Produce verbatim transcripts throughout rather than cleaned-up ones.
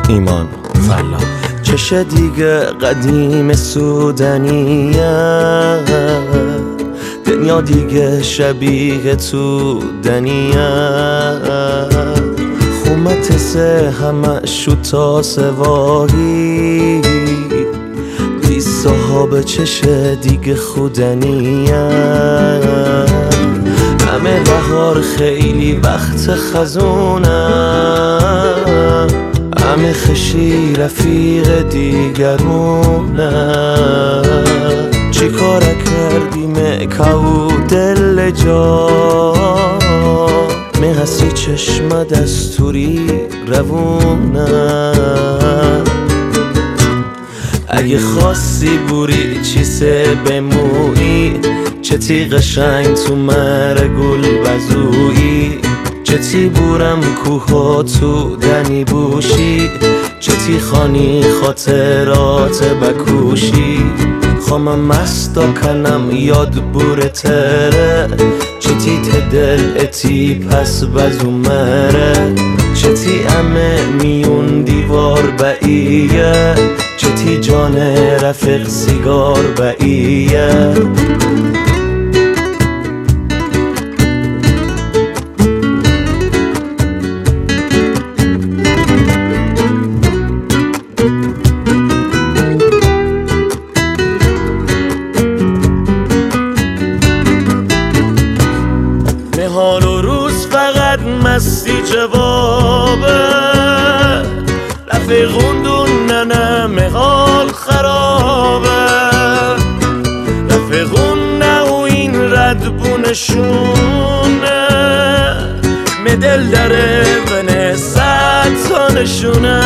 ایمان فلا چش دیگه قدیم سودنیه، دنیا دیگه شبیه تو دنیه، خومت سه همه شوتا سواهی بی صحاب چش دیگه خودنیه، همه بهار خیلی وقت خزونه، همه خشی رفیق دیگرونه، چی کار کردی مکو دل جا میهستی چشم دستوری روونه، اگه خواستی بوری چیسه بمویی چه تی قشنگ تو مر گل بزویی، چه تی بورم کوها تو دنی بوشی، چه تی خانی خاطرات بکوشی، خواهم مستا کنم یاد بوره تره، چه تی تدل اتی پس بزو مره، چه تی امه میون دیوار باییه، چه تی جان رفیق سیگار باییه. حال و روز فقط مستی جوابه، رفیقون دون نه حال خرابه، رفیقون نه و این ردبونشونه، مدل داره بنه ست سانشونه،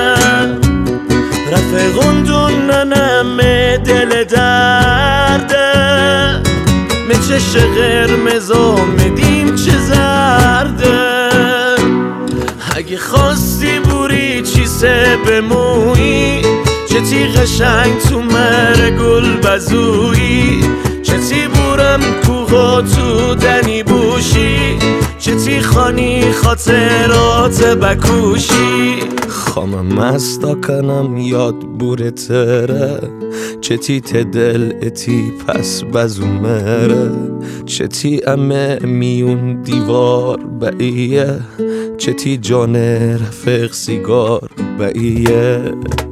رفیقون دون نه مدل درده، چش قرمز آمدیم چه زرده، اگه خواستی بوری چیسه بمویی چه تی قشنگ تو مر گل بزویی، چه تی بورم کوها تو دنی بوشی، چه تی خانی خاطرات بکوشی، خواهم مستا کنم یاد بوره تره، چه تی تدل اتی پس بزو مره، چه تی امه میون دیوار باییه، چه تی جان رفیق سیگار باییه.